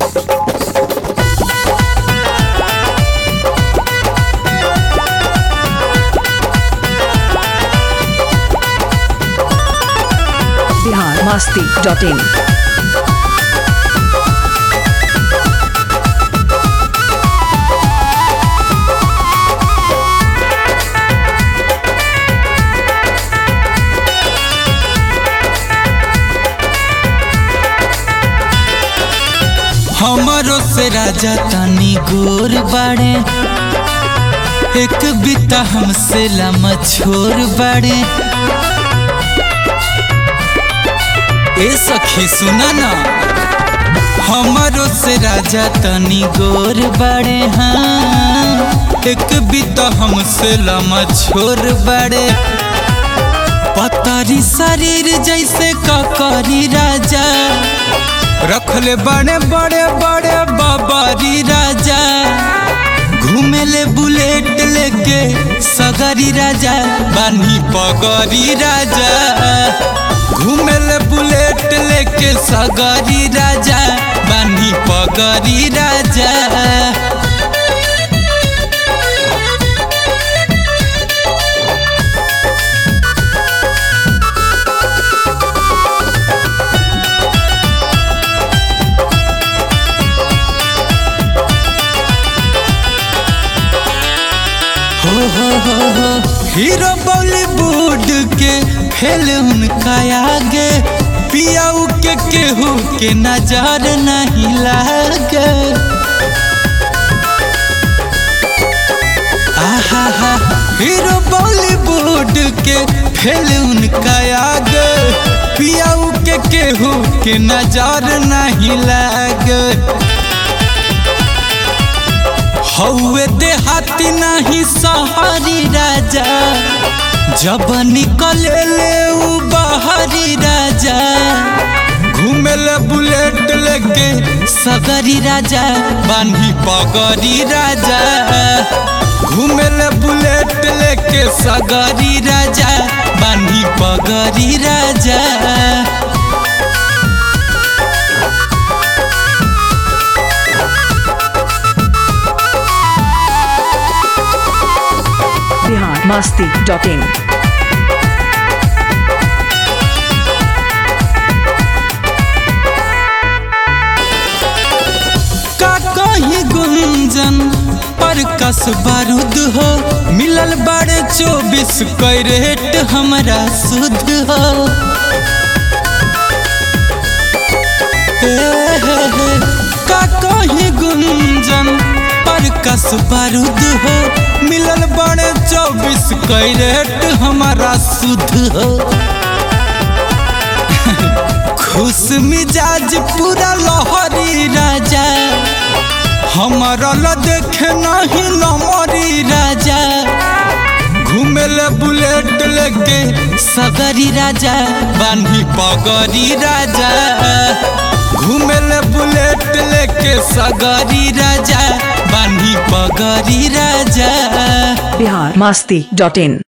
biharmasti.in। हमारो से राजा तनी गोर बाड़े, एक बिता हमसे लमा छोर बाड़े। ए सखी सुना ना, हमारो से राजा तनी गोर बाड़े, हाँ एक बिता हमसे लमा छोर बाड़े। पतारी शरीर जैसे ककरी राजा, रखले बड़े बड़े बड़े बाबारी राजा। घूमेले बुलेट लेके सगरी राजा, बानी पगरी राजा। घूमेले बुलेट लेके सगरी राजा, बानी पगरी राजा। हीरो बॉलीवुड के फेल उनका आगे, पियाऊ के केहू के नजर नहीं लागे। आहा हीरो बॉलीवुड के फेल उनका आगे, पियाऊ के केहू के नजर नहीं लागे। हौवे देहाती नहीं सहारी राजा, जब निकले ले उ बाहरी राजा। घूमेले बुलेट लेके सगरी राजा, बानी पगरी राजा। घूमेले बुलेट लेके सगरी राजा, बानी पगरी राजा। biharmasti.in। का कहीं गुंजन पर कस बारूद हो, मिलल बड़े 24 कैरेट हमरा शुद्ध हो। का कहीं गुंजन पर कस बारूद हो, मिलल बड़े 24 कैरेट हमारा शुद्ध हो। खुश मिजाज पूरा लहरी राजा, हमारा ल देखे नहीं लमरी राजा। घूमेले बुलेट लेके सगरी राजा, बानी पगरी राजा। घूमेले बुलेट लेके सगरी राजा, बानी पगरी राजा। biharmasti.in।